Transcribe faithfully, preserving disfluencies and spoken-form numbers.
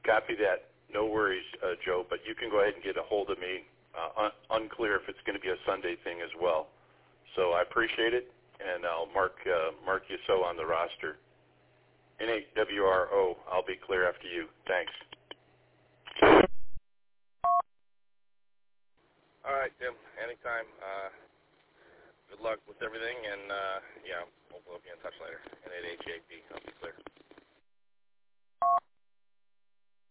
Copy that. No worries, uh, Joe, but you can go ahead and get a hold of me. Uh, un- unclear if it's going to be a Sunday thing as well. So I appreciate it, and I'll mark uh, mark you so on the roster. N A W R O, I'll be clear after you. Thanks. All right, Tim, anytime. Uh, good luck with everything, and, uh, yeah, we'll, we'll be in touch later. N A H A P, I'll be clear.